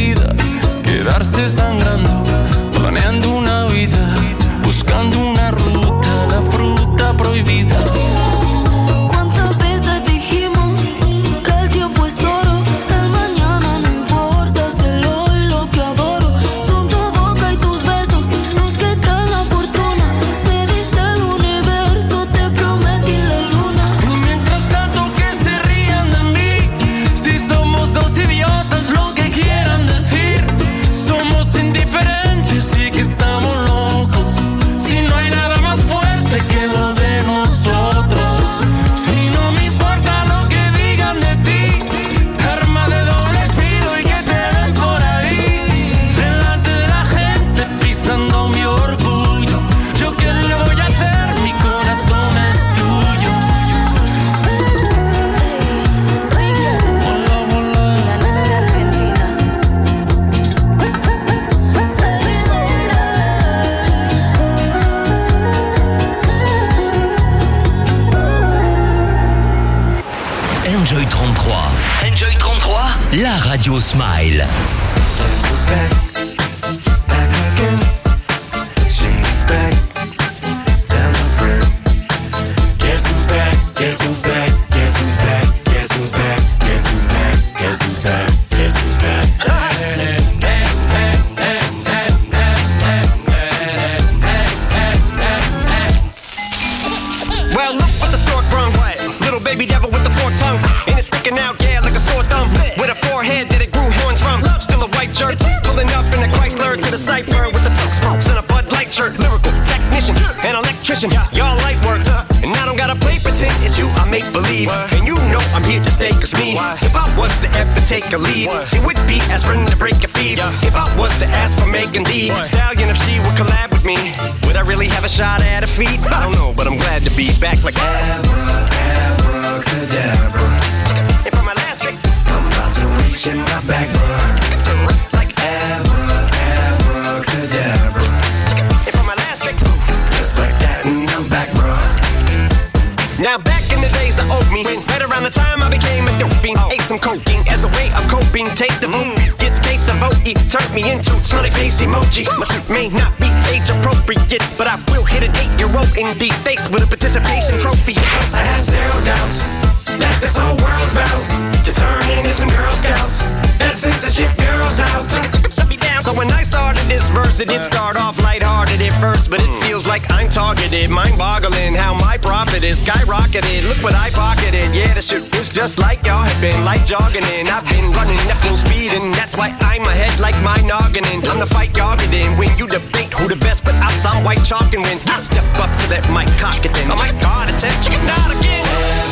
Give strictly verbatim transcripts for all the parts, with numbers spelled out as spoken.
vida, quedarse sangrando, planeando una vida, buscando una ruta, la fruta prohibida. ¿Cuántas veces dijimos que el tiempo es oro? El mañana no importa, es el hoy lo que adoro. Son tu boca y tus besos los que traen la fortuna. Me diste el universo, te prometí la luna. Y mientras tanto que se rían de mí, si somos dos idiotas, lo que quieran decir. Somos indiferentes y que estamos locos. Si no hay nada más fuerte que lo de nosotros. Y no me importa lo que digan de ti, arma de doble filo y que te den por ahí, delante de la gente pisando mi orgullo. Yo qué le voy a hacer, mi corazón es tuyo. Hola, hola. La nana de Argentina. Enjoy trente-trois. Enjoy trente-trois, la radio Smile. Guess who's back? Back again. She's back. Tell a friend. Guess who's back? Guess who's back? Guess who's back? Guess who's back? Guess who's back? Guess who's back? Guess who's back? Well, look what the stork brung. Little baby devil with the forked tongue. And it's sticking out, yeah, like a sore thumb. With a forehead that it grew horns from. Still a white shirt. Pulling up in a Chrysler to the cipher with the folks folks and a Bud Light shirt. Lyrical technician, an electrician. Y'all light work. And I don't gotta play pretend. It's you, I make believe. And you know I'm here to stay, cause me. If I was to ever take a lead, it would be aspirin to break a fever. If I was to ask for Megan Thee Stallion, if she would collab with me, would I really have a shot at a feat? I don't know, but I'm glad to be back like Abracadabra. And for my last trick, I'm about to reach in my back, bruh. like Abra, abracadabra. And for my last trick, Just like that, and I'm back, bruh. now back in the days I owed me. Right around the time I became a dope fiend, ate some cocaine as a way of coping. Take the boom, get the case of O E, turned me into smiley face emoji. My suit may not be age appropriate, but I will hit an eight-year-old in the face with a participation trophy. I have zero doubts that this whole world's bound to turn into some Girl Scouts. That censorship bureau's out. Shut me down. So when I started this verse, it did start off lighthearted at first, but it feels like I'm targeted. Mind-boggling how my profit is skyrocketed. Look what I pocketed. Yeah, the shit is just like y'all have been, like jogging in. I've been running at full speed, and that's why I'm ahead like my noggin. I'm the fight y'all get in. When you debate who the best, but I'm some white chalk, and when I step up to that mic, cock it then. Oh my God, it's a chicken out again.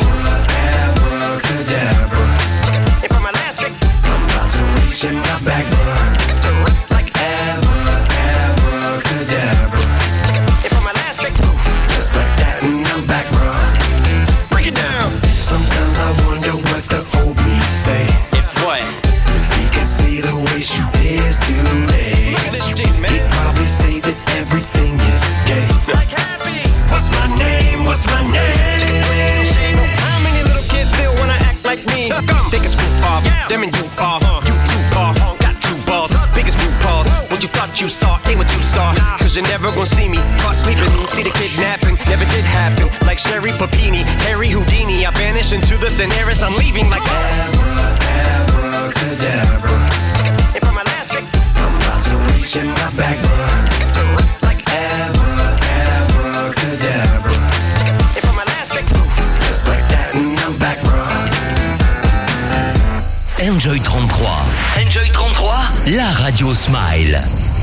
Abracadabra. And for my last trick, I'm about to reach in my back, bruh. like Abra, abracadabra. and for my last trick, Just like that, and I'm back, bruh. break it down. Sometimes I wonder what the old me say. If what? If he could see the way she is today, Look at this G, man. he'd probably say that everything is gay. Like happy. What's my name? What's my name? So how many little kids feel when I act like me? Think it's roof off, them and you are. You two are, got two balls, biggest root balls. What you thought you saw ain't what you saw. Cause you're never gonna see me caught sleeping. See the kidnapping, never did happen. Like Sherry Papini, Harry Houdini. I vanish into the thin air as I'm leaving like Abra, abracadabra. And for my last trick, I'm about to reach in my back, bruh. like Abra, abracadabra. and for my last trick, Just like that, and I'm back, bruh. Enjoy trente-trois. Enjoy trente-trois, la radio Smile.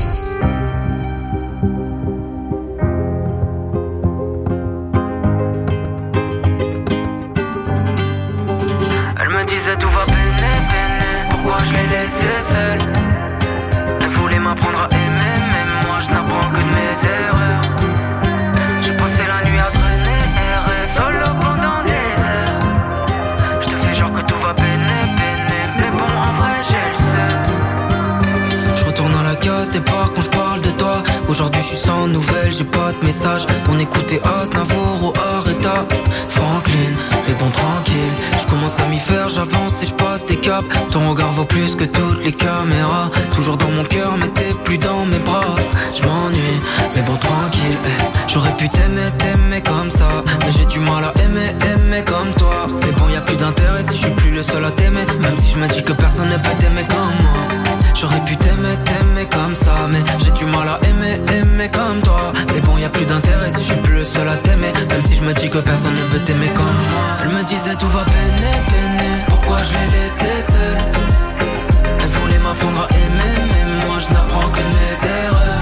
Elle me disait tout va peiner, peiner. Pourquoi je l'ai laissé seule? Elle voulait m'apprendre à aimer, mais moi je n'apprends que de mes erreurs. J'ai passé la nuit à traîner, errer solo pendant des heures. Je te fais genre que tout va peiner, peiner, mais bon en vrai j'ai le seum. Je retourne à la case départ quand je parle de toi. Aujourd'hui je suis sans nouvelles, j'ai pas de message. On écoutait Aznavour ou Areta, Franklin, mais bon tranquille. Je commence à m'y faire, j'avance et je passe des caps. Ton regard vaut plus que toutes les caméras. Toujours dans mon cœur mais t'es plus dans mes bras. Je m'ennuie, mais bon tranquille. J'aurais pu t'aimer, t'aimer comme ça, mais j'ai du mal à aimer, aimer comme toi. Mais bon y'a plus d'intérêt si je suis plus le seul à t'aimer. Même si je me dis que personne ne peut t'aimer comme moi. J'aurais pu t'aimer, t'aimer comme ça, mais j'ai du mal à aimer, aimer comme toi. Mais bon y'a plus d'intérêt si je suis plus le seul à t'aimer. Même si je me dis que personne ne peut t'aimer comme moi. Elle me disait tout va peiner, peiner. Pourquoi je l'ai laissé seul? Elle voulait m'apprendre à aimer, mais moi je n'apprends que de mes erreurs.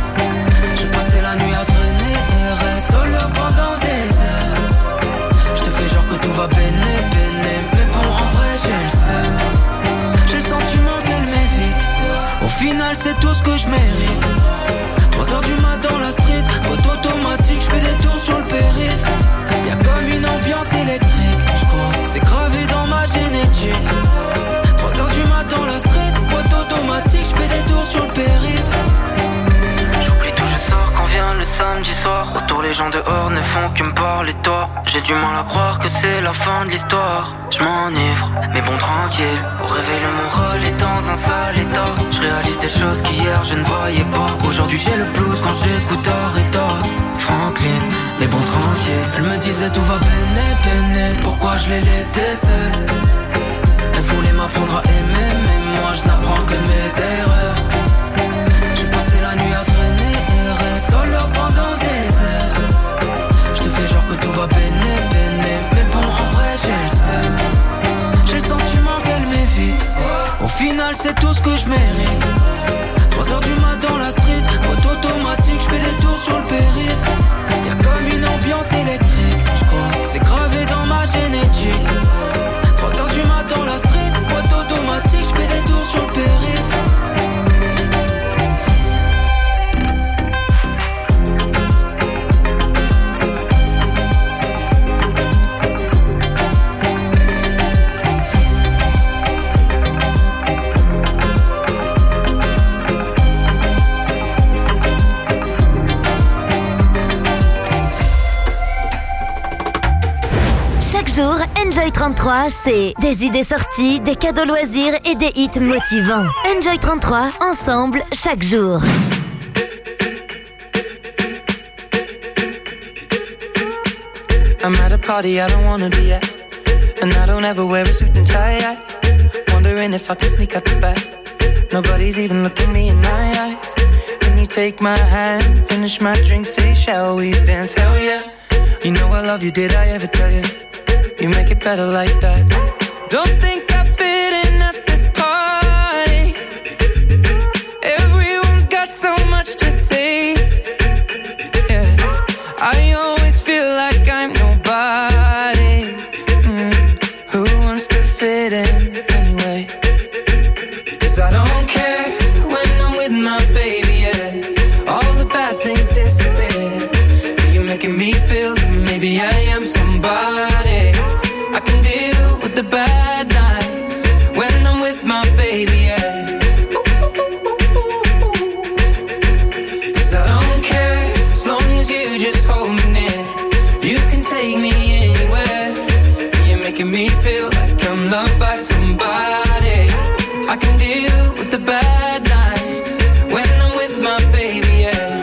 Je passais la nuit à traîner, errer solo pendant des heures. Je te fais genre que tout va peiner, peiner. Mais bon en vrai j'ai le seum. J'ai le sentiment qu'elle m'évite. Au final c'est tout ce que je mérite. Trois heures du mat dans la street, boîte automatique, je fais des tours sur le périph'. Y'a comme une ambiance électrique, je crois que c'est gravé dans ma génétique. Trois heures du mat dans la street, boîte automatique, je fais des tours sur le périph'. J'oublie tout, je sors quand vient le samedi soir. Autour les gens dehors ne font que me parler de toi. J'ai du mal à croire que c'est la fin de l'histoire. Je m'enivre, mais bon tranquille. Au réveil mon rôle est dans un sale état. Je réalise des choses qu'hier je ne voyais pas. Aujourd'hui j'ai le blues quand j'écoute Areta, Franklin, mais bon tranquille. Elle me disait tout va peiner, peiner. Pourquoi je l'ai laissé seul? Elle voulait m'apprendre à aimer, mais moi je n'apprends que de mes erreurs. J'ai passé la nuit à traîner, errer solo pendant des heures. Je te fais genre que tout va peiner, peiner. Mais bon en vrai j'ai le seum. J'ai le sentiment qu'elle m'évite. Au final c'est tout ce que je mérite. Trois heures du mat dans la street, boîte automatique, je fais des tours sur le périph'. Y'a comme une ambiance électrique, je crois que c'est gravé dans ma génétique. Trois heures du mat dans la street, boîte automatique, je fais des tours sur le périph'. Enjoy trente-trois, c'est des idées sorties, des cadeaux loisirs et des hits motivants. Enjoy trente-trois, ensemble, chaque jour. I'm at a party I don't wanna be at, and I don't ever wear a suit and tie yet. Wondering if I can sneak out the back. Nobody's even looking me in my eyes. Can you take my hand, finish my drink, say shall we dance? Hell yeah. You know I love you, did I ever tell you? You make it better like that. Don't think I fit in at this party. Everyone's got so much to say. Yeah, I always feel like I'm nobody. Mm. Who wants to fit in anyway? Cause I don't care when I'm with my baby, yeah. All the bad things disappear. You're making me feel that maybe I am somebody. I can deal with the bad nights when I'm with my baby, yeah. Cause I don't care as long as you just hold me near. You can take me anywhere. You're making me feel like I'm loved by somebody. I can deal with the bad nights when I'm with my baby, yeah.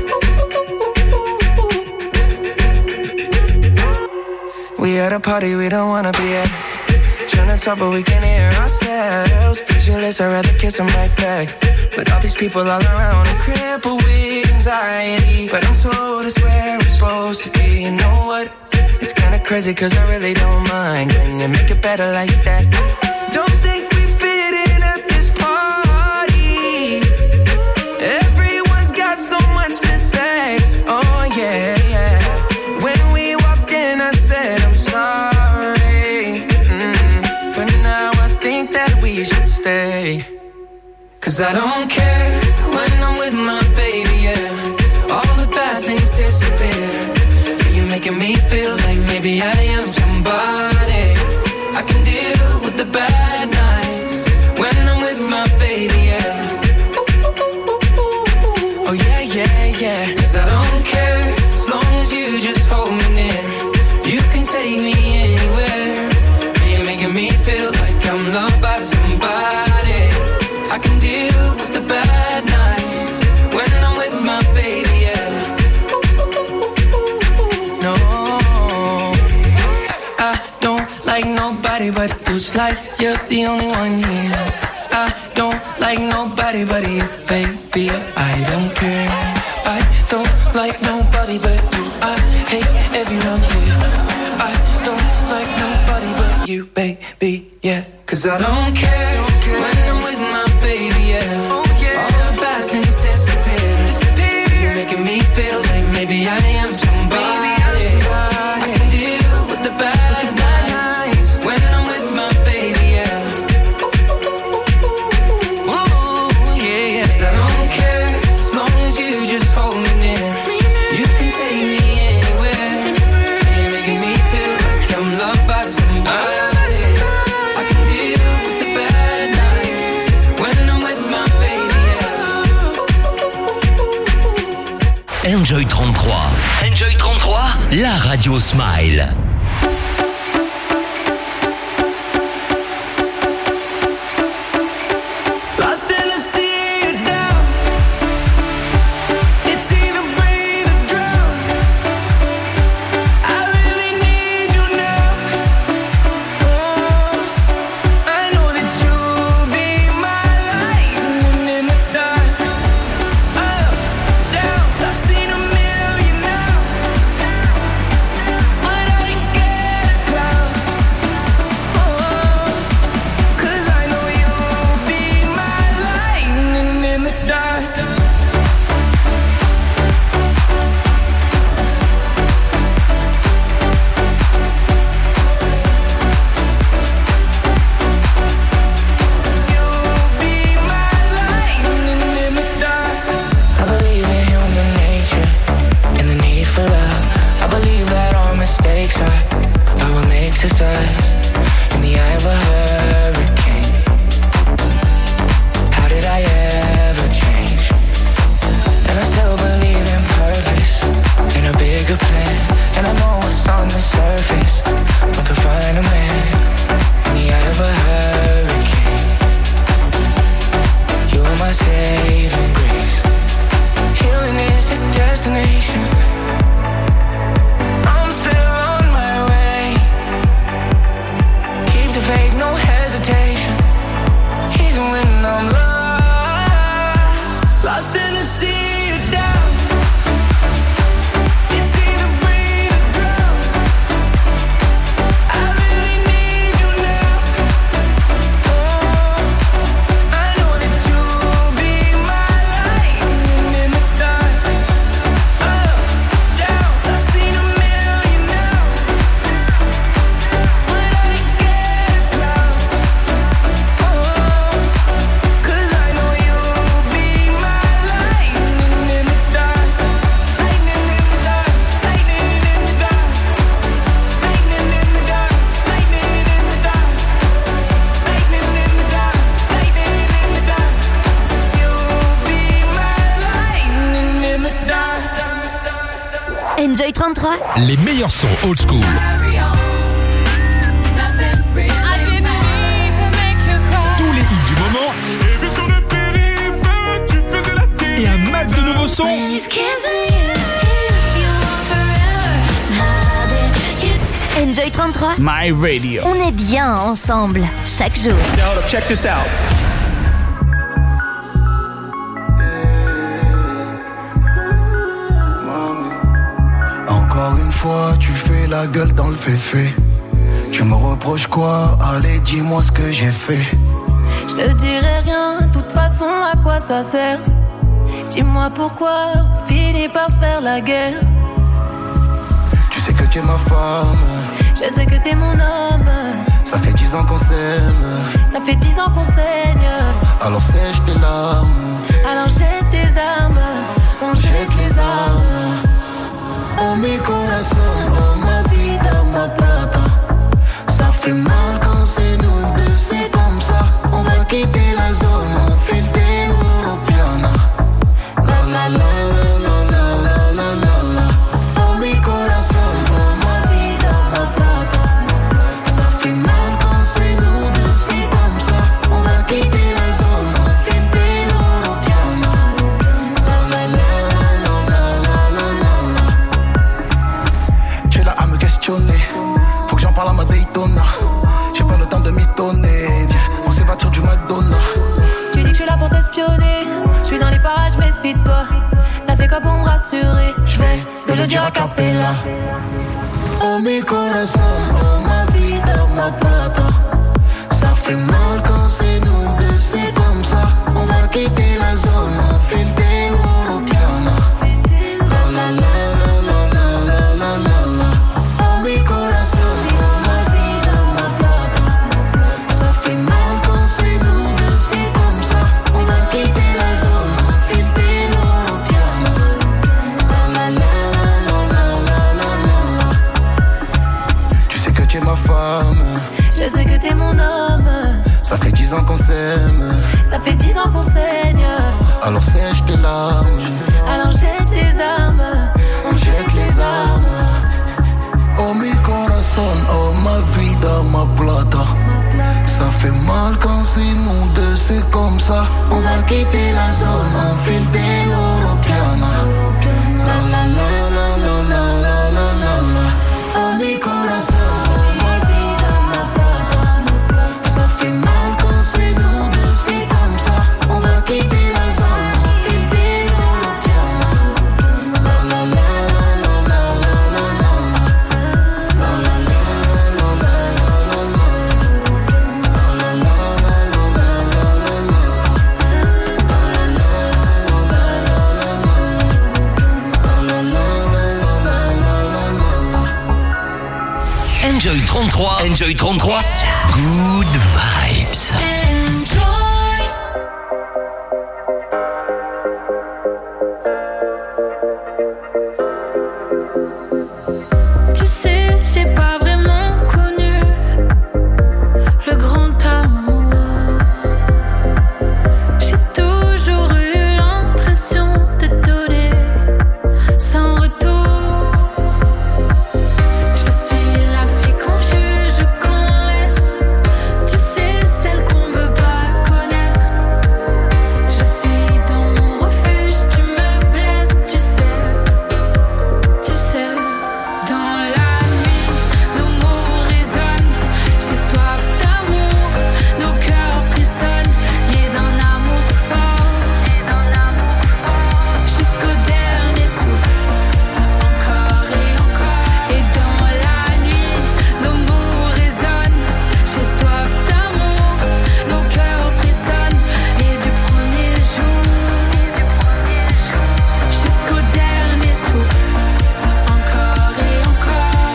We at a party we don't wanna be at. Trying to talk but we can't hear ourselves. Pictureless, I'd rather kiss them right back. But all these people all around, I'm crippled with anxiety. But I'm told it's where I'm supposed to be. You know what? It's kinda crazy cause I really don't mind. Can you make it better like that? Don't think we fit in at this party. Everyone's got so much to say. Oh yeah, yeah. When we walked in I said I'm sorry, mm. But now I think that we should stay. Cause I don't care when I'm with my baby, yeah. All the bad things disappear. Yeah, you're making me feel like maybe I am somebody. I can deal with the bad nights when I'm with my baby, yeah. Oh yeah, yeah. deal with the bad nights when I'm with my baby, yeah. No, I don't like nobody but you. It's like you're the only one here. I don't like nobody but you, baby. I don't care. I don't like nobody but you. I hate everyone here. I don't like nobody but you, baby, yeah. Cause I don't care, don't care. When I'm with my baby, yeah. Oh, yeah. All the bad things disappear, disappear. You're making me feel like maybe I am somebody. Maybe I'm somebody. I can deal with the bad nights when I'm with my baby, yeah. Ooh, yeah, yeah. Cause I don't care as long as you just hold me near. You can take me anywhere. You're making me feel like I'm loved by somebody. I can deal with the bad nights when I'm with my baby, yeah. Enjoy trente-trois. Enjoy trente-trois, la radio Smile. Lost in the sea or down. It's either breathe or drown. I really need you now. Oh, I know that you'll be my lightning in the dark. Ups, downs, I've seen a million now. But I ain't scared of clouds. Oh, 'cause I know you'll be my lightning in the dark. You'll be my lightning in the dark. I believe in human nature and the need for love. I believe that all mistakes are are what makes us us. In the eye of a hurricane, how did I ever change? And I still believe in purpose and a bigger plan. And I know what's on the surface, but to find a man in the eye of a hurricane, you are my saving grace. Healing is a destination. I'm still on my way. Keep the faith, no hesitation. Even when I'm lost, Lost in the sea or down. It's either breathe or drown. I really need you now. Oh, I know that you'll be my lightning in the dark. Ups, downs, I've seen a million now. But I ain't scared of clouds. Oh, 'cause I know you'll be my lightning in the dark. Lightning in the dark. Lightning in the dark. Lightning in the dark. Lightning in the dark. Lightning in the dark. Lightning in the dark. You'll be my lightning in the dark. Enjoy trente-trois, Les meilleurs sons old school. Tous les hits du moment. Et un max de nouveaux sons. Enjoy trente-trois, My Radio. on est bien ensemble chaque jour. Check this out. Encore une fois, tu fais la gueule dans le féfé. Tu me reproches quoi? Allez, dis-moi ce que j'ai fait. Je te dirai rien, de toute façon à quoi ça sert? Dis-moi pourquoi on finit par se faire la guerre. Tu sais que tu es ma femme. Je sais que t'es mon homme. Ça fait dix ans qu'on s'aime. Ça fait dix ans qu'on saigne. Alors sèche tes larmes. Alors jette tes armes. On jette les armes. Oh mi corazón, oh ma vida, ma plata. Ça fait mal quand c'est nous deux, c'est comme ça. On va quitter la zone, on file des Europeana. La la la la la la la la la la. Oh mi corazón, oh ma vida, ma plata. Ça fait mal quand c'est nous deux, c'est comme ça. On va quitter la zone, on file des pas, je méfie de toi. T'as fait quoi pour me rassurer? Je vais te le dire a cappella. Oh mi corazón, oh ma vida, ma plata. Ça fait mal quand c'est nous deux, c'est comme ça. On va quitter la zone, on file des l'Europiana. La la la la la la la la la la. Oh mi corazón, oh ma vida, ma plata. Ça fait mal quand c'est nous deux, c'est comme ça. On va quitter la zone, on file des l'Europiana. La la la la la la la la la. Tu sais que tu es ma femme. Je sais que t'es mon homme. Ça fait dix ans qu'on s'aime. Ça fait dix ans qu'on saigne. Alors sèche tes larmes. Alors jette tes armes. On jette les armes. Oh mi corazón, oh ma vida, ma plata. Ça fait mal quand c'est nous deux, c'est comme ça. On va quitter la zone, on file des l'Europiana. La la la la la la la la la la. Oh mi corazón. Enjoy trente-trois. Enjoy trente-trois. Good vibes. Tu sais, j'ai pas vraiment connu le grand amour. J'ai toujours eu l'impression de donner sans retour. Je suis la fille qu'on juge, qu'on laisse. Tu sais, celle qu'on veut pas connaître. Je suis dans mon refuge, tu me blesses, tu sais. Tu sais, dans la nuit, nos mots résonnent. J'ai soif d'amour, nos cœurs frissonnent, liés d'un amour fort, jusqu'au dernier souffle, encore et encore. Et dans la nuit, nos mots résonnent. J'ai soif d'amour, nos cœurs frissonnent, et du premier jour jusqu'au dernier souffle, encore et encore.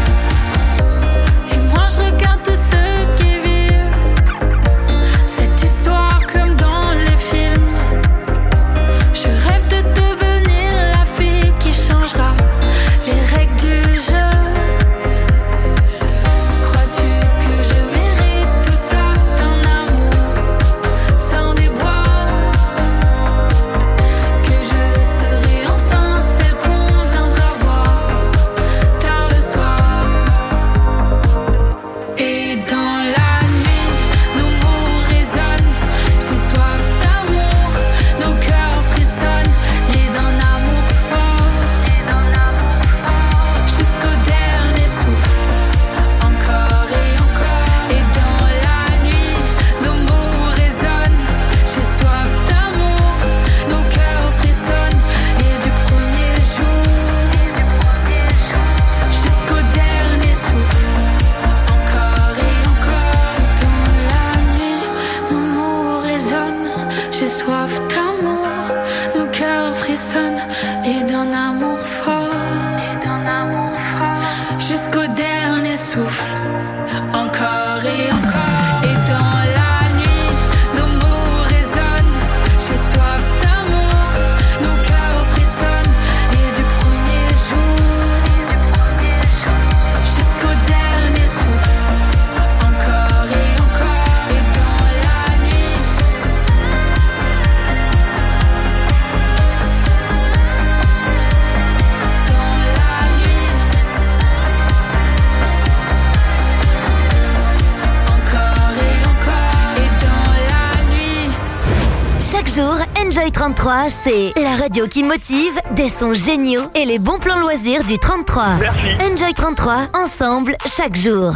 Et moi je regarde tous ceux qui vivent cette histoire comme dans les films. Je rêve de devenir la fille qui changera les règles du jeu. Crois-tu que je mérite tout ça, d'un amour sans déboire? Que je serai enfin celle qu'on viendra voir tard le soir. Et dans la nuit, nos mots résonnent. J'ai soif d'amour, nos cœurs frissonnent, liés d'un amour fort, jusqu'au dernier souffle, encore et encore. Et dans la nuit, nos mots résonnent. J'ai soif d'amour, nos cœurs frissonnent, et du premier jour jusqu'au dernier souffle, encore et encore. Dans la nuit, nos mots résonnent. J'ai soif d'amour, nos cœurs frissonnent, et d'un amour fort, jusqu'au dernier souffle, encore et encore. Et dans la nuit, nos mots résonnent. J'ai soif d'amour, nos cœurs frissonnent, et du premier jour jusqu'au dernier souffle, encore et encore. Et dans la nuit, dans la nuit, encore et encore. Et dans la nuit. Chaque jour, Enjoy trente-trois, c'est la radio qui motive, des sons géniaux et les bons plans loisirs du trente-trois. Merci. Enjoy trente-trois, ensemble, chaque jour.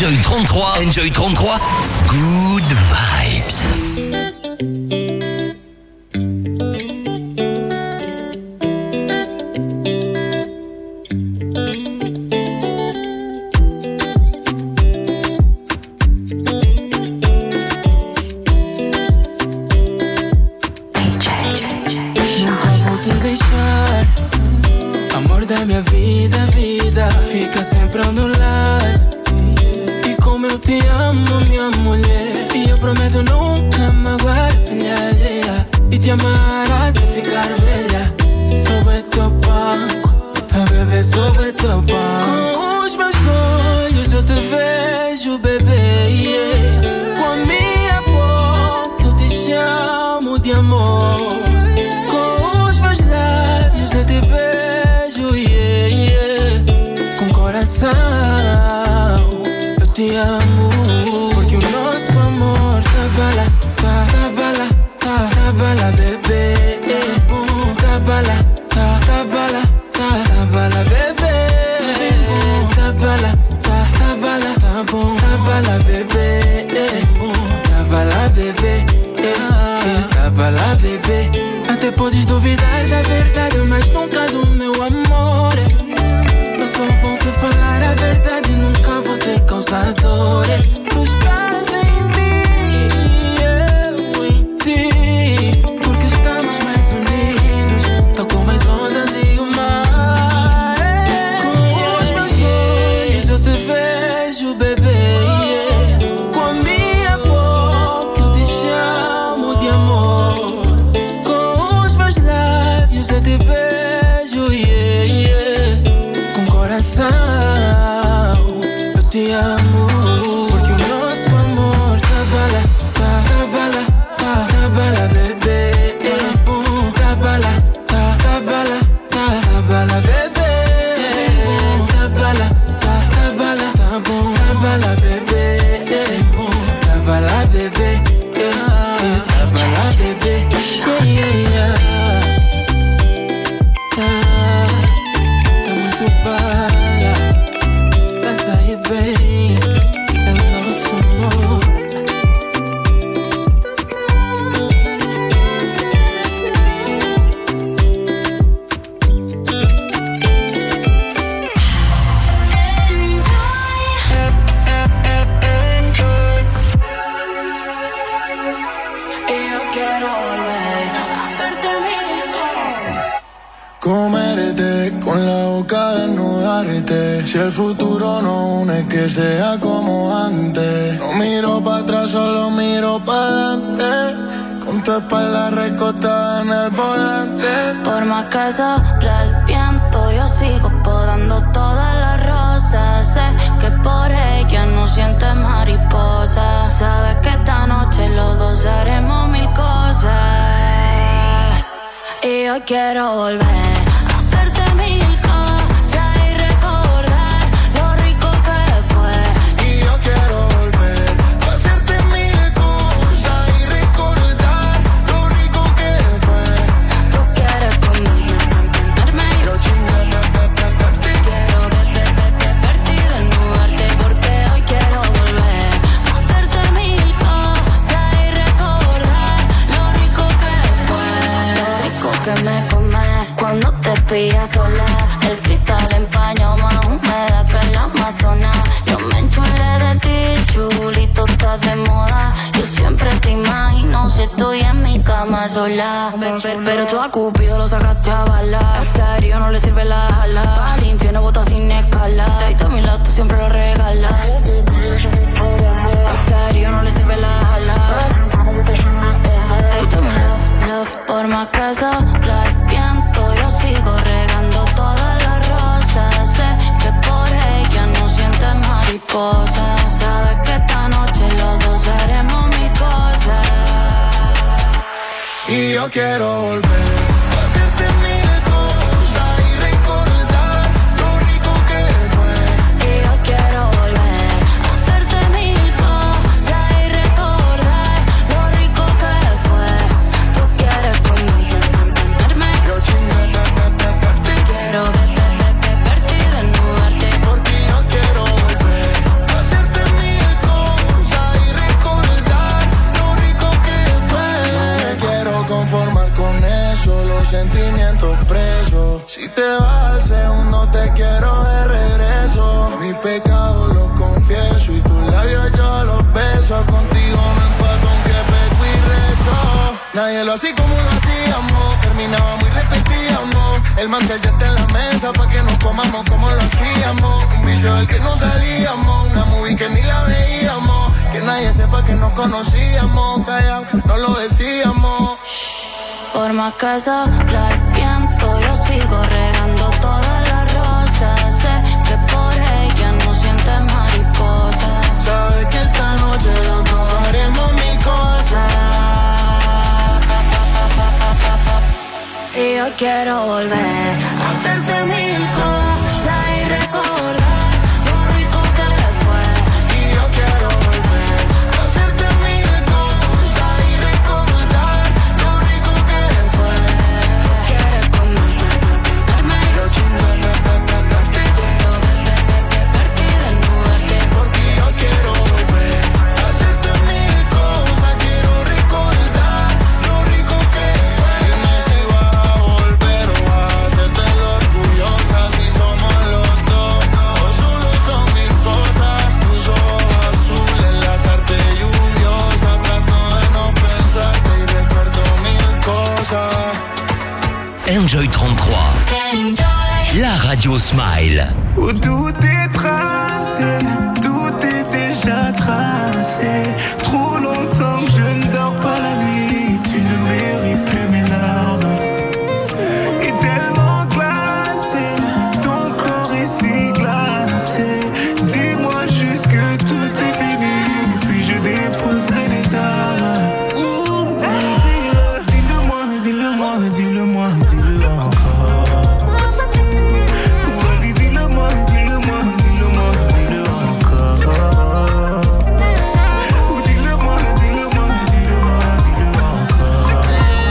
Enjoy trente-trois. Enjoy trente-trois. Good vibes. Minha vida, vida, fica sempre ao meu lado. E como eu te amo, minha mulher, e eu prometo nunca magoar a filha alheia, e te amar até ficar velha. Sob teu banco, a bebê sob teu banco. Com os meus olhos eu te vejo, bebê, yeah. Com a minha boca eu te chamo de amor. Com os meus lábios eu te beijo, yeah, yeah. Com coração eu te amo, porque o nosso amor tá bala, tá, tá bala, tá, tá bala, bebê, yeah. Tá bala, tá, tá bala, tá, tá bala, bebê, tá bala, tá, tá bala, tá bom, tá bala, bebê, yeah. Tá bala, bebê, yeah. Tá bala, bebê. Até podes duvidar da verdade, mas nunca do meu amor. Eu só vou te falar a verdade, nunca vou te causar dor. Tu estás em mim, eu em ti, porque estamos mais unidos, tal como as ondas e o mar. Com os meus olhos eu te vejo, bebê, yeah. Com a minha boca eu te chamo de amor. Com os meus lábios eu te beijo, yeah, yeah. Com coração eu te amo, porque o nosso amor tá bala, tá, tá bala, tá, tá bala, bebê, yeah. Tá bala, tá, tá bala, tá, tá bala, bebê, tá bala, tá, tá bala, tá bom, tá bala, bebê, yeah. Tá bala, bebê, yeah. Tá bala, bebê, yeah, yeah, yeah. Tá, tá muito bala, vai sair bem, é o nosso amor. Comerte con la boca desnudarte. Si el futuro no une, que sea como antes. No miro para atrás, solo miro para adelante. Con tu espalda recostada en el volante. Por más que sopla el viento, yo sigo podando todas las rosas. Sé que por ella no sientes mariposa. Sabes que esta noche los dos haremos mil cosas. Y yo quiero volver a hacerte mil cosas y recordar lo rico que fue. Y yo quiero volver a hacerte mil cosas y recordar lo rico que fue. Tú quieres comerme, yo chingada, quiero verte, verte, verte y desnudarte, porque hoy quiero volver a hacerte mil cosas y recordar lo rico que fue. Lo rico que me comes cuando te pillas sola. El cristal empaña más húmeda que la Amazonas. Yo me enchulé de ti, chulito, estás de moda. Yo siempre te imagino si estoy en mi cama sola. Pero, pero, pero tú a Cupido lo sacaste a bala. A este aéreo no le sirve la ala. Para el infierno bota sin escala. Te a mi lado tú siempre lo regalas. A este aéreo no le sirve la ala. Te mi love, love. Por más que sopla el viento, yo sigo regando todas las rosas. Sé que por ella no sientes mariposa. Sabes que esta noche los dos haremos mil cosas. Y yo quiero volver a hacerte mil cosas y recordar lo rico que fue. Y yo quiero volver a hacerte mil cosas y recordar lo rico que fue. Tú quieres comerme, yo chingada, quiero verte, verte, verte y desnudarte, porque yo quiero volver a hacerte mil sentimientos presos. Si te vas al segundo te quiero de regreso. Mis pecados los confieso y tus labios yo los beso. Contigo me empato aunque peco y rezo. Nadie lo hacía como lo hacíamos. Terminábamos y repetíamos. El mantel ya está en la mesa pa' que nos comamos como lo hacíamos. Un vicio del que no salíamos. Una movie que ni la veíamos. Que nadie sepa que nos conocíamos. Callao, no lo decíamos. Por más que sopla el viento, yo sigo regando todas las rosas. Sé que por ella no sientes mariposas. Sabes que esta noche los dos haremos mil cosas. Y yo quiero volver a hacerte mil cosas y recordar lo rico que fue. Y yo quiero volver a hacerte mil cosas y recordar lo rico que fue. Tú quieres comerme, yo chingame, verte. quiero verte y desnudarte. Porque yo quiero volver a hacerte mil cosas. Quiero recordar lo rico que fue. Dime si vas a volver o vas a hacerte lo orgullosa. Si somos los dos o solo son mil cosas. Tus ojos azules, la tarde lluviosa. Trato de no pensarte y recuerdo mil cosas. Enjoy trente-trois, Enjoy. la radio Smile. Où tout est tracé, tout est déjà tracé. Trop longtemps que je ne dors pas la nuit, tu ne mérites plus mes larmes. Et tellement glacé, ton corps est si glacé. Dis-moi juste que tout est fini, puis je déposerai les armes. Ouh, dis-le, dis-le-moi, dis-le-moi, dis-le-moi, dis-le encore. Vas-y, dis-le-moi, dis-le-moi, dis-le-moi, dis-le encore. Ou dis-le-moi, dis-le-moi, dis-le-moi, dis-le encore.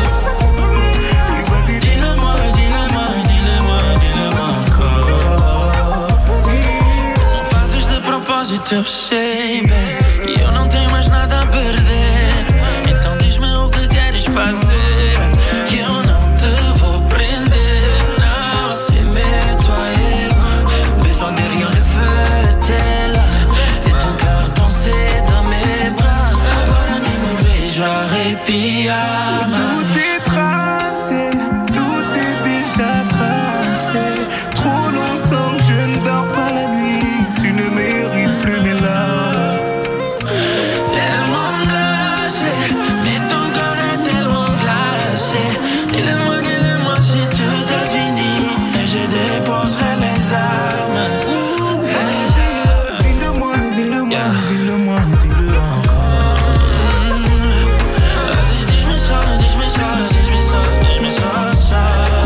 Et vas-y, dis-le-moi, dis-le-moi, dis-le-moi, dis-le-moi encore. Não fazes de propósito, eu sei, bem. E eu não tenho mais nada a perder. Então diz-me o que queres fazer, que eu não te vou prender. Não, c'est mais toi et moi. Besoin de rien, le feu t'es là. Et ton cœur danser dans mes bras. Agora nem me beijo, arrepiar. Tout est tracé, tout est déjà tracé. Trop longtemps que je ne dors pas la nuit, tu ne mérites plus mes larmes. Tellement glacé, mais ton corps est tellement glacé. Dis-le-moi, dis-le-moi si tout est fini, et je déposerai les armes. Dis-le-moi, dis-le-moi, dis-le-moi, dis-le encore. Vas-y, dis-moi ça, dis-moi ça, dis-moi ça, dis-moi ça, ça.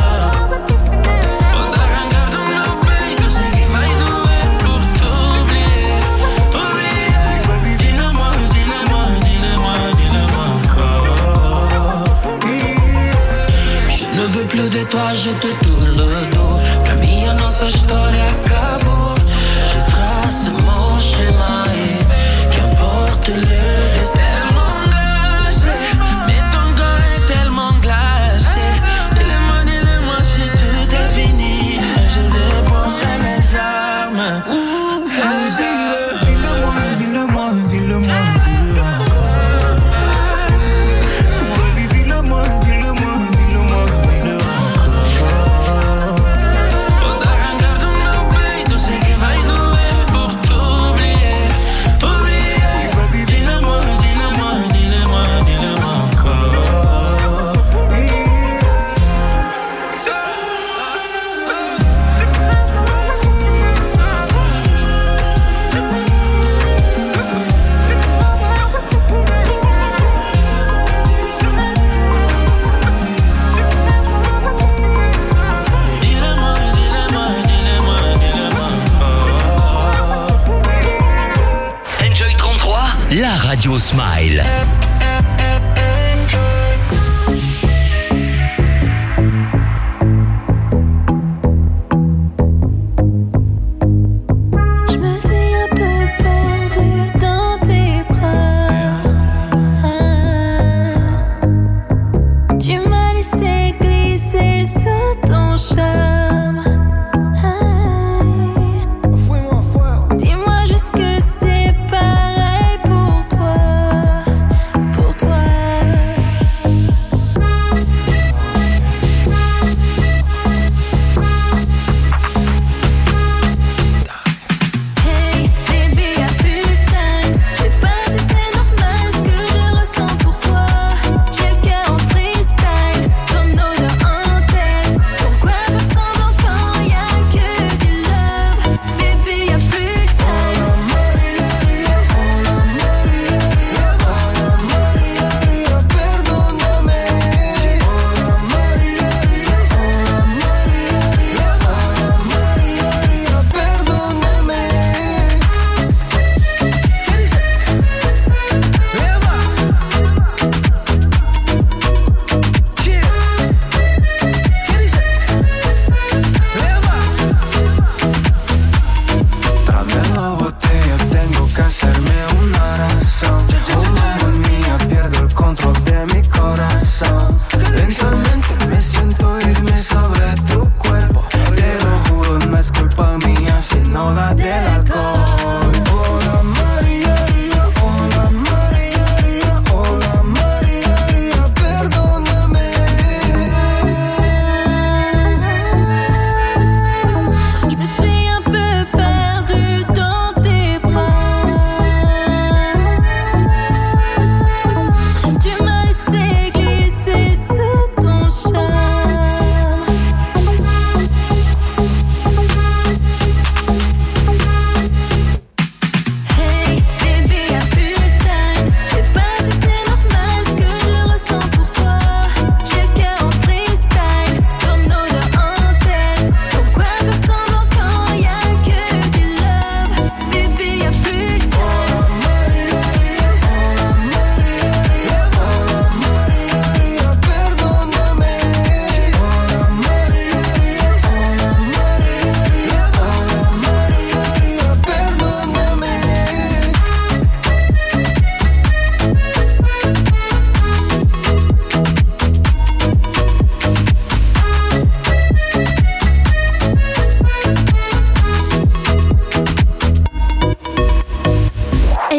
Vou dar arrancar do meu peito, sei que vai doer por t'oublier, t'oublier. Vas-y, Dis-le-moi, dis-le-moi, dis-le-moi, dis-le-moi encore. Je ne veux plus de toi, je te tourne le dos. Pra mim a nossa história acabou. Je trace mon chemin et qu'importe le destin. Tellement glacé, mais ton corps est tellement glacé. Dis-le-moi, dis-le-moi si tout est fini, je déposerai les armes. Vas-y, dis-le, dis-le-moi, dis-le-moi, dis-le-moi, dis-le encore. Vas-y, dis-le-moi, dis-le-moi, dis-le-moi, dis-le encore. Vou dar arrancar do meu peito, sei que vai doer por t'oublier, t'oublier. Vas-y, Dis-le-moi, dis-le-moi, dis-le-moi, dis-le-moi encore. Dis-le-moi, dis-le-moi, dis-le-moi, dis-le-moi encore. Enjoy trente-trois, la radio Smile. Je me suis un peu perdue dans tes bras. Tu m'as laissé glisser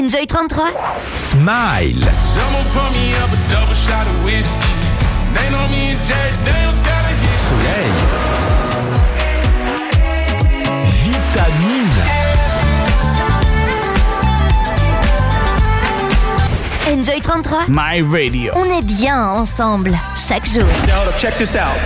Enjoy trente-trois. Smile. Someone pour me up a double shot of whiskey. They know me and Jack Daniels got a hit. Soleil. Vitamine. Enjoy trente-trois. My Radio. On est bien ensemble, chaque jour. Now, check this out.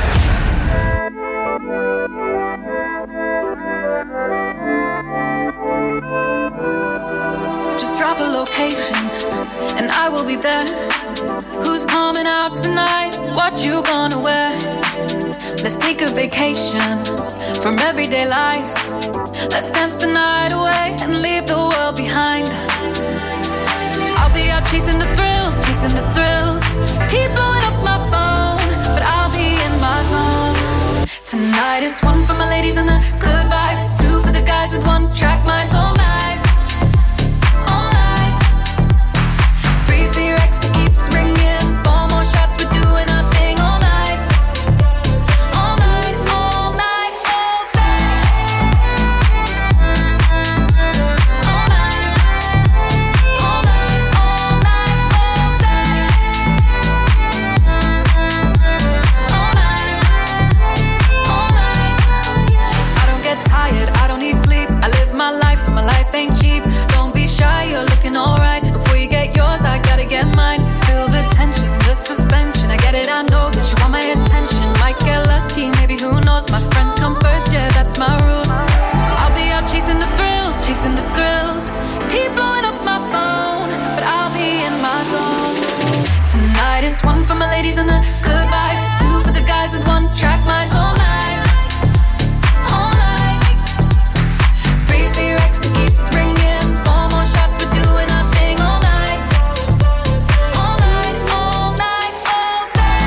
Just drop a location and I will be there. Who's coming out tonight? What you gonna wear? Let's take a vacation from everyday life. Let's dance the night away and leave the world behind. I'll be out chasing the thrills, chasing the thrills. Keep blowing up my phone, but I'll be in my zone. Tonight is one for my ladies and the good vibes, two for the guys with one track minds all night. All night. Three for your ex that keeps ringing. Four more shots, we're doing our thing all night. All night, all night, all day. All night. All night, all night, all day. All night. All night. I don't get tired, I don't need sleep. I live my life and my life ain't cheap. Don't be shy, you're looking alright. Before you get yours, I gotta get mine. Feel the tension, the suspension. I get it, I know that you want my attention. Might get lucky, maybe who knows. My friends come first, yeah, that's my rules. I'll be out chasing the thrills, chasing the thrills. Keep blowing up my phone, but I'll be in my zone. Tonight is one for my ladies and the good vibes, two for the guys with one track minds all night. All night. Three for your ex that keeps ringing. Four more shots, we're doing our thing all night. All night, all night, all day.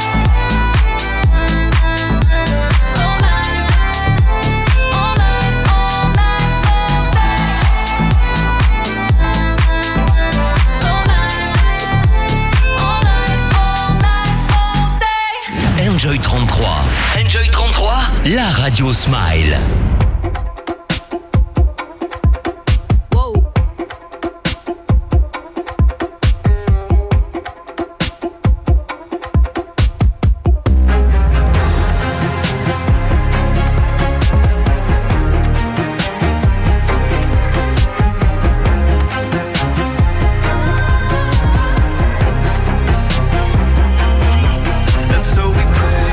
All night. All night, all night, all day. All night. All night, all night, all day. Enjoy trente-trois. Enjoy trente-trois, la radio Smile. And so we pray.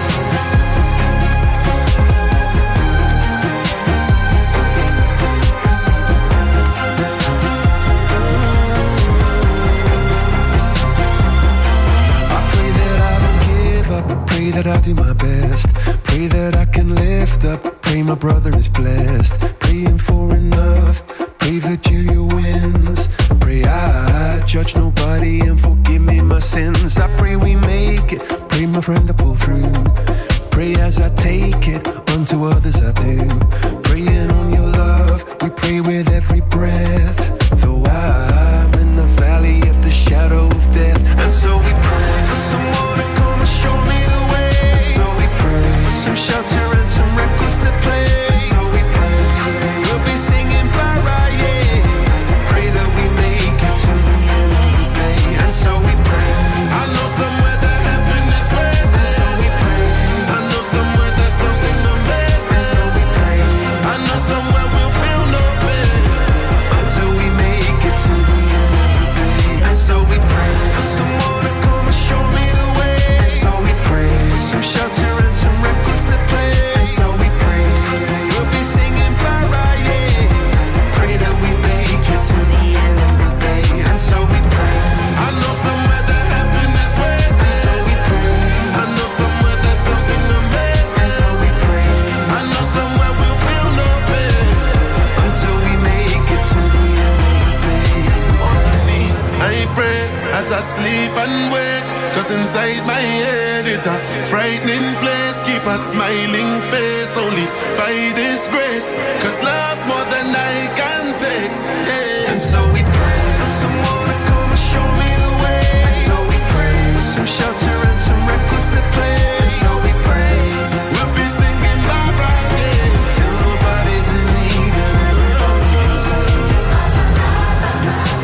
I pray that I don't give up. Pray that I do my best. Pray that I can lift up. Pray my brother is blessed. Praying for enough. Pray Virgilia wins. Pray I judge nobody and forgive me my sins. I pray we make it. Pray my friend to pull through. Pray as I take it. Unto others I do. Praying on your love. We pray with every breath. Though I'm in the valley of the shadow of death. And so we pray for someone to come and show me the way. And so we pray for some shelter and some records to play. And so we pray we'll be singing Pariah. Pray that we make it to the end of the day. And so we pray. I know somewhere that heaven is waiting. And so we pray. I know somewhere there's something amazing. And so we pray. I know somewhere we'll feel no pain until we make it to the end of the day. And so we pray for someone to come and show me the way. And so we pray for some shelter and some records to play. And so we pray we'll be singing Pariah. Pray that we make it to the end of the day. And so we pray. I know somewhere that heaven is waiting. And so we pray. I know somewhere there's something amazing. And so we pray. I know somewhere we'll feel no pain until we make it to the end of the day. On my knees, I pray as I sleep and wake. Cause inside my head is a frightening place. Keep a smiling face only by this grace. Cause love's more than I can take. Yeah. And so we pray for someone to come and show me the way. And so we pray for some shelter and some records to play. And so we pray we'll be singing bye bye till nobody's in need and everybody can sing.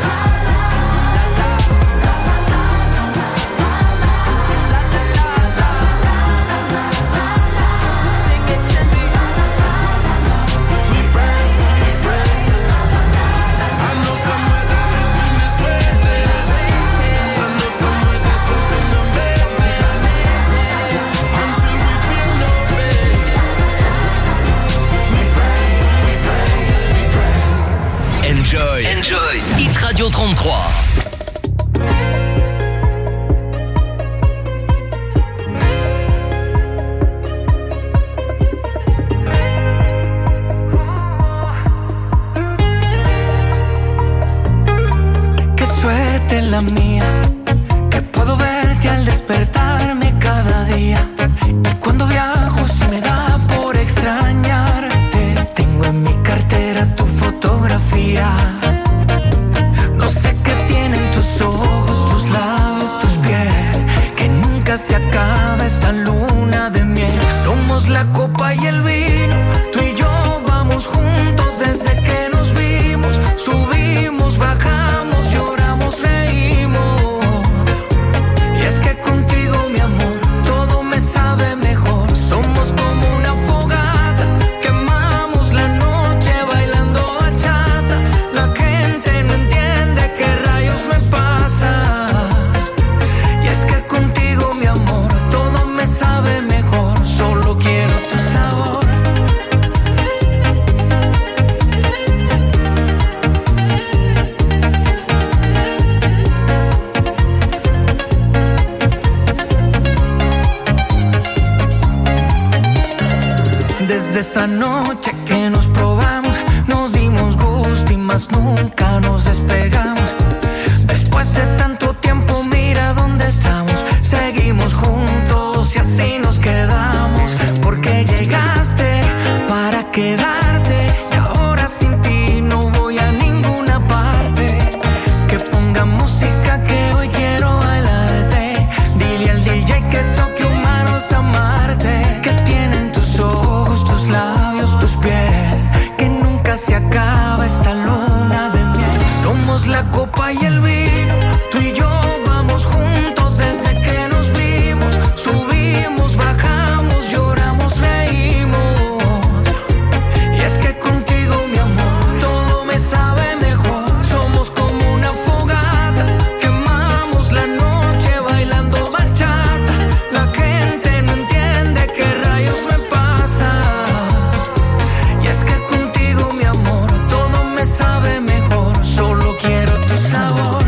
esa noche que nos probamos, nos dimos gusto y más nunca nos despegamos. Después de tanto tiempo, mira dónde estamos. Seguimos juntos y así nos quedamos. Porque llegaste para quedarte y ahora sin ti no voy a ninguna parte. Que ponga música que hoy quiero bailarte. Dile al D J que toque humanos amarte. Que tienen tus ojos, tus labios, tu piel. Que nunca se acaba esta luna de miel. Somos la copa y el vino, tú y yo vamos juntos desde que nos vimos. Subimos, bajamos, lloramos, reímos. Y es que contigo, mi amor, todo me sabe mejor. Somos como una fogata, quemamos la noche bailando bachata. La gente no entiende qué rayos me pasa. Y es que contigo, mi amor, todo me sabe mejor. Solo quiero tu sabor.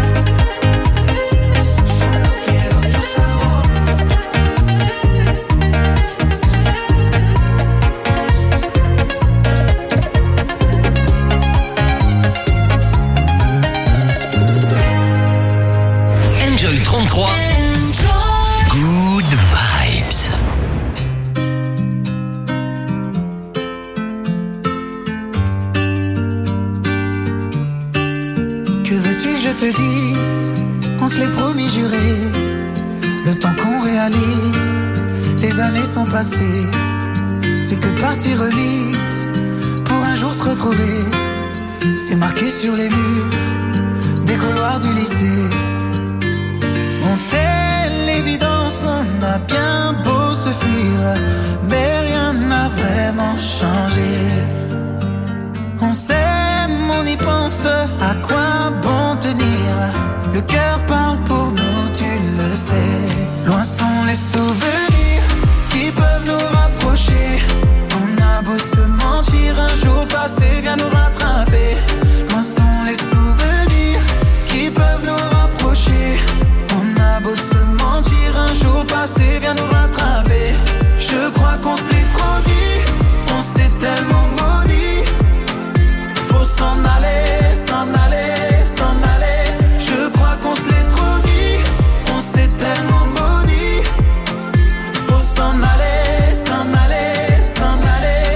Solo quiero tu sabor. Enjoy trente-trois. Good vibes. Que veux-tu que je te dise? On se l'est promis, juré. Le temps qu'on réalise, les années sont passées. C'est que partie remise pour un jour se retrouver. C'est marqué sur les murs des couloirs du lycée. On telle l'évidence, on a bien beau se fuir, mais rien n'a vraiment changé. On s'aime, on y pense, à quoi bon tenir? Le cœur parle pour nous, tu le sais. Loin sont les souvenirs qui peuvent nous rapprocher. On a beau se mentir, un jour passé vient nous rattraper. Loin sont les souvenirs qui peuvent nous rapprocher. On a beau se mentir, un jour passé vient nous rattraper. Je crois qu'on se l'est trop dit, on s'est tellement maudit. Faut s'en aller, s'en aller, s'en aller. Je crois qu'on se l'est trop dit, on s'est tellement maudit. Faut s'en aller, s'en aller, s'en aller.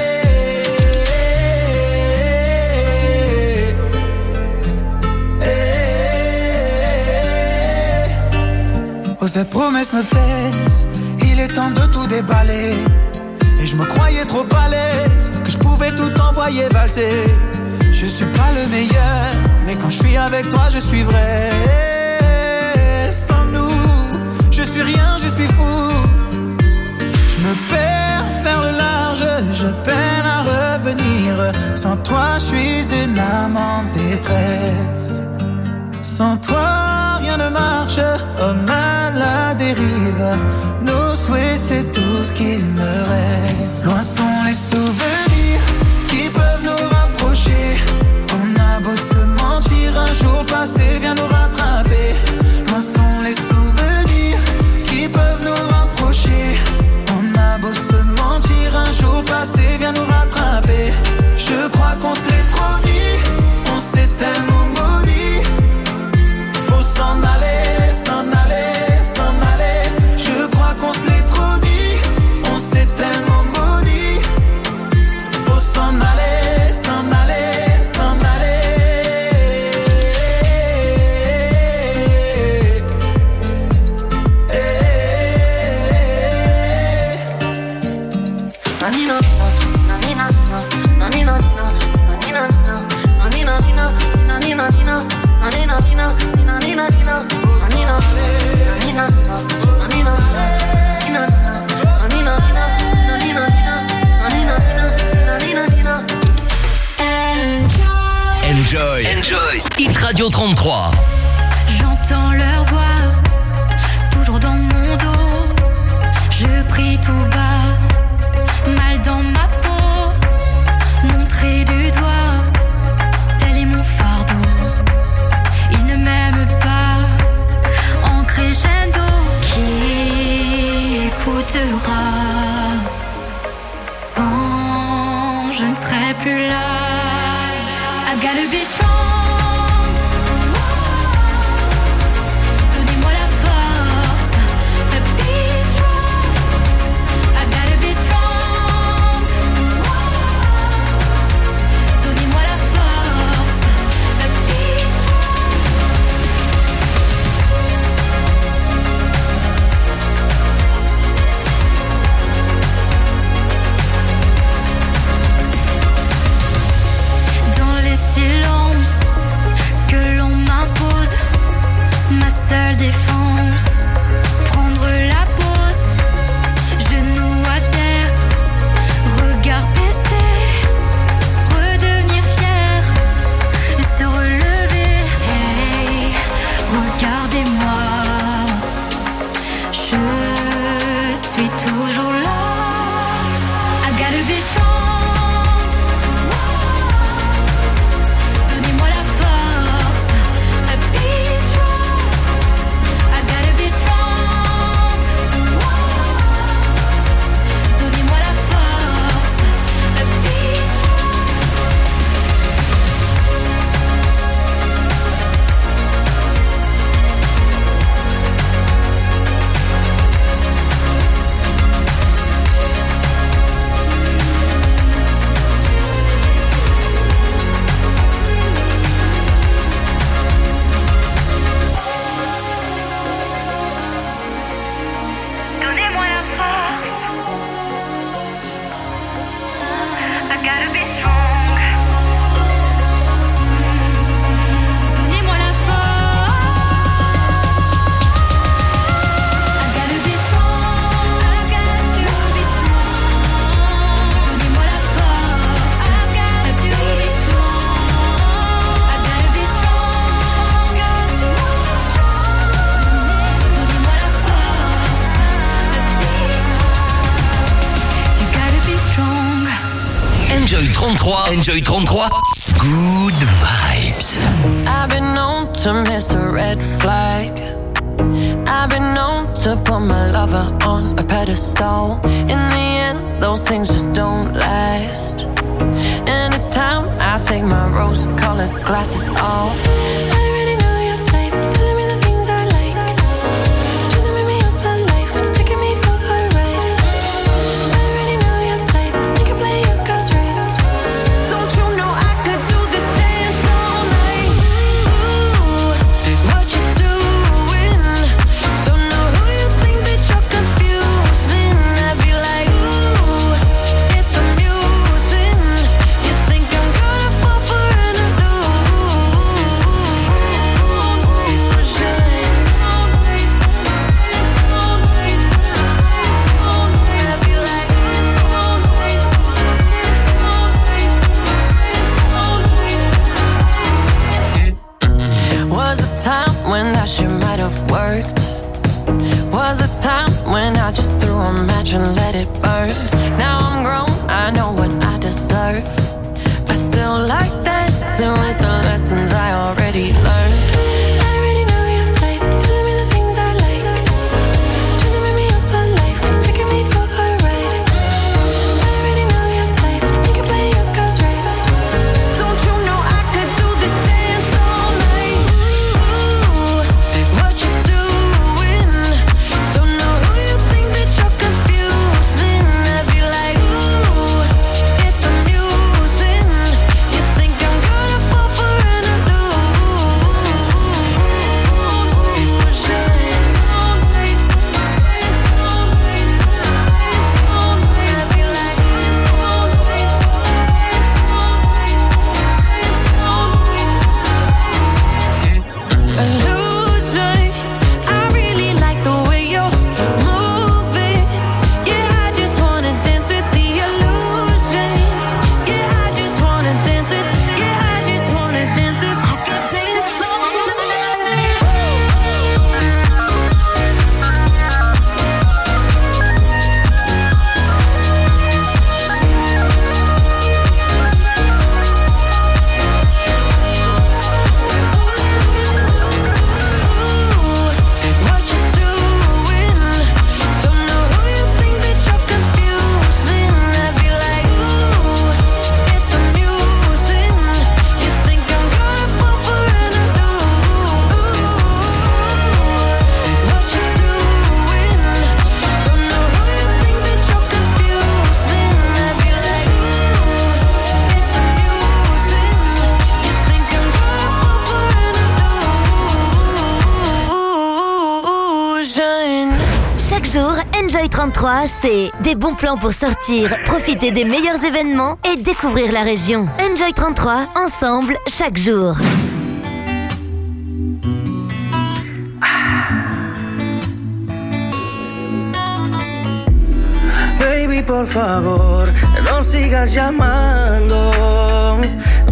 Oh, cette promesse me pèse, il est temps de tout déballer. Et je me croyais trop à l'aise, que je pouvais tout envoyer valser. Je suis pas le meilleur, mais quand je suis avec toi, je suis vrai. Sans nous, je suis rien, je suis fou. Je me perds faire le large, je peine à revenir. Sans toi, je suis une âme en détresse. Sans toi, rien ne marche, homme à la dérive. Nos souhaits, c'est tout ce qu'il me reste. Loin sont les souvenirs qui peuvent nous rapprocher. On a beau se mentir, un jour passé vient nous rattraper. Loin sont les souvenirs qui peuvent nous rapprocher. On a beau se mentir, un jour passé vient nous rattraper. Je crois qu'on se l'est trop dit, on s'est tellement maudit. Faut s'en aller, s'en aller, s'en aller. Je crois qu'on se l'est trop dit, on s'est tellement maudit. Faut s'en aller, s'en aller, s'en aller. Nanina, nanina, nanina, nanina, nanina, nanina, nanina, Enjoy. Enjoy. Hit Radio trente-trois. J'entends leur voix, toujours dans mon dos. Je prie tout bas, mal dans ma peau. Montrer du doigt, tel est mon fardeau. Ils ne m'aiment pas, en crescendo. Qui écoutera quand serait plus là. I gotta be strong. Donnez-moi la force de be strong. I gotta be strong. Donnez-moi la force de be dans les silences que l'on m'impose, ma seule défense, prendre la pause, genoux à terre, regard baissé, redevenir fier et se relever. Hey, regardez-moi, je suis toujours là. I gotta be strong. Donnez-moi la force de be strong. I gotta be strong. Donnez-moi la force de be strong. Donnez-moi la force. I gotta be strong. Donnez-moi la force. I gotta be strong. I got to be strong. Donnez-moi la force. I got to be strong. I gotta be strong. Got to be strong. Donnez-moi la force de be strong. You gotta be strong. Enjoy trente-trois. Enjoy trente-trois. Good vibes. I've been known to miss a red flag. I've been known to put my lover on a pedestal. In the end, those things just don't last. And it's time I take my rose-colored glasses off. I already know your type, telling me the things I like. Trying to make me yours for life, taking me for a ride. I already know your type, you can play your cards right. Don't you know I could do this dance all night? Ooh, what you doing? Don't know who you think that you're confusing. I'd be like, ooh, it's amusing. You think I'm gonna fall for an illusion? I'd be like, was a time when that shit might have worked. Was a time when I just threw a match and let it burn. Now I'm grown, I know what I deserve. I still like that, dancing with the lessons I already learned. I already know your type, telling me the things I like. Trying to make me yours for life, taking me for a ride. I already know your type, you can play your cards right. Don't you know I could do this dance all night? Ooh, what you doing? Don't know who you think that you're confusing. I'd be like, ooh, it's amusing. You think I'm gonna fall for an illusion? jour, Enjoy trente-trois, c'est des bons plans pour sortir, profiter des meilleurs événements et découvrir la région. Enjoy trente-trois, ensemble, chaque jour. Baby, por favor, no sigas llamándome,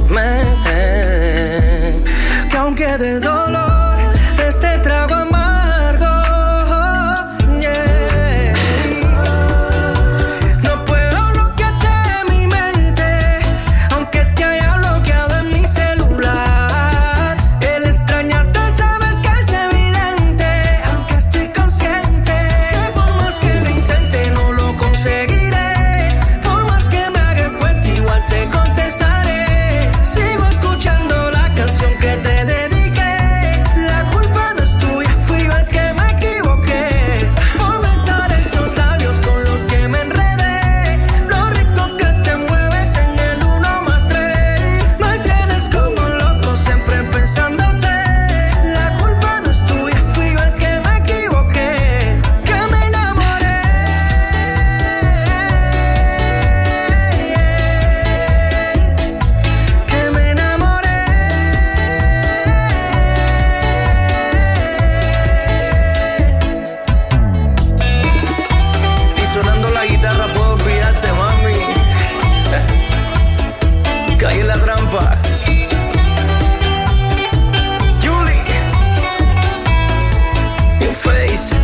que aunque del dolor este trago amargo, yeah. No puedo bloquearte de mi mente, aunque te haya bloqueado en mi celular. El extrañarte sabes que es evidente, aunque estoy consciente que por más que lo intente no lo conseguiré. Por más que me haga fuerte igual te contestaré. Sigo escuchando la canción que te dediqué. La culpa no es tuya, fui yo el que me equivoqué por besar esos labios con los que me enredé. Lo rico que te mueves en el uno más tres. Me tienes como loco siempre pensándote. La culpa no es tuya, fui yo el que me equivoqué, que me enamoré, que me enamoré. Y sonando la guitarra puedo olvidarte, mami. Caí en la trampa. Julie, New Face.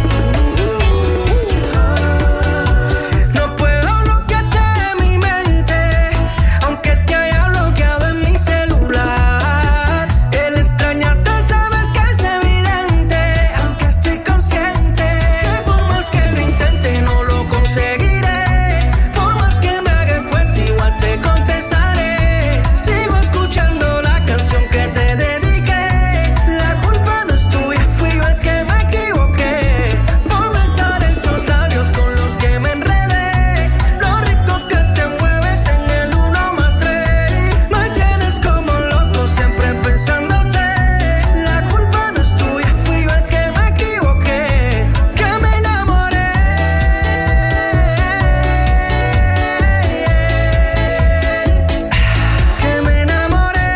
No puedo bloquearte de mi mente, aunque te haya bloqueado en mi celular. El extrañarte sabes que es evidente, aunque estoy consciente que por más que lo intente no lo conseguiré. Por más que me haga fuerte igual te contestaré. Sigo escuchando la canción que te dediqué. La culpa no es tuya, fui yo el que me equivoqué por besar esos labios con los que me enredé. Lo rico que te mueves en el uno más tres. Me tienes como loco siempre pensándote. La culpa no es tuya, fui yo el que me equivoqué, que me enamoré, que me enamoré.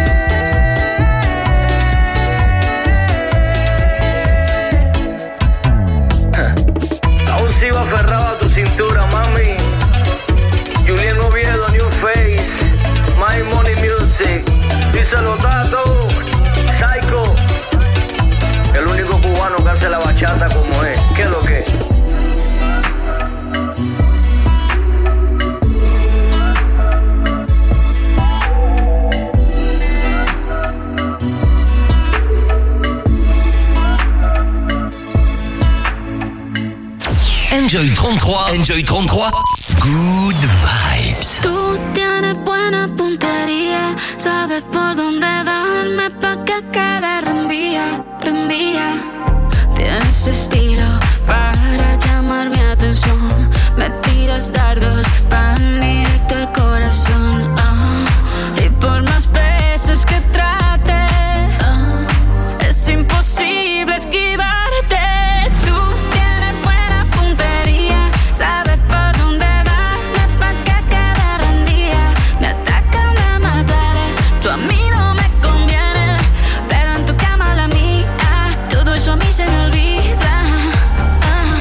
Aún sigo aferrado a tu cintura, mami. Julián Oviedo, New Face, My Money Music. Díselo, Tato, Psycho, el único cubano que hace la bachata como es. ¿Qué es lo que? Enjoy trente-trois. Enjoy trente-trois. Good vibes. Tú tienes buena puntería, sabes por dónde darme pa' que quede rendía, rendía. Tienes estilo para llamar mi atención, me tiras dardos pan directo al corazón. Ah, y por más veces que trate, ah, es imposible esquivarte. Tú tienes buena puntería, sabes por dónde darme pa' que quede rendida. Me atacan, me mataré, tú a mí no me conviene, pero en tu cama la mía, todo eso a mí se me olvida. Ah.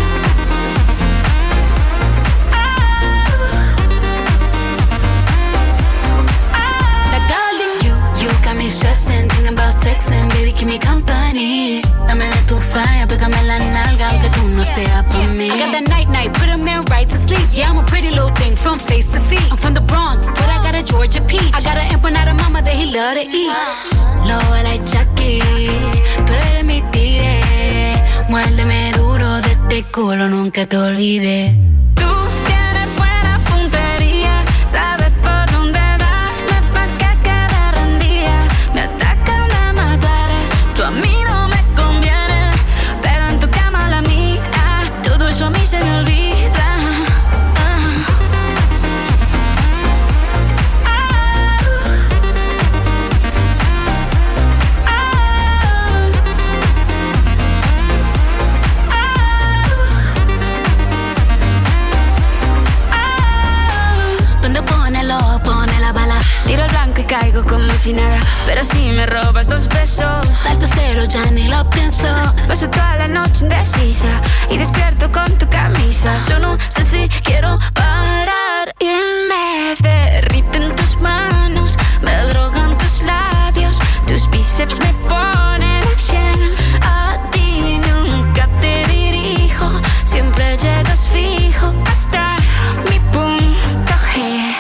That girl in you, you got me stressing, thinking about sex and baby keep me company. Dame de tu fire, pégame la nalga aunque tú no seas pa' mí. I got that night night, put a man right to sleep. Yeah, I'm a pretty little thing from face to feet. I'm from the Bronx, but I got a Georgia peach. I got an empanada mama that he love to eat. Lo like Chucky, tú eres mi tigre. Muérdeme duro de este culo, nunca te olvides. Tú tienes buena puntería, sabes por dónde darme pa' que quede rendida. Me atacan, me mataré, tú a mí no me conviene, pero en tu cama la mía, todo eso a mí se me olvida. casi nada, pero si me robas dos besos, salto cero, ya ni lo pienso. Paso toda la noche indecisa y despierto con tu camisa. Yo no sé si quiero parar y me derriten tus manos, me drogan tus labios, tus bíceps me ponen a cien. A ti nunca te dirijo, siempre llegas fijo hasta mi punto G.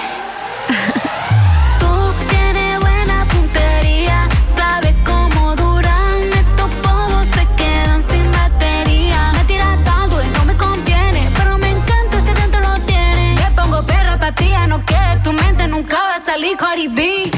Tú tienes buena puntería, sabes cómo duran estos polvos, se quedan sin batería. Me tiras tanto y no me conviene, pero me encanta si dentro lo tienes. Te pongo perra pa' ti, no que tu mente nunca va a salir Cardi B.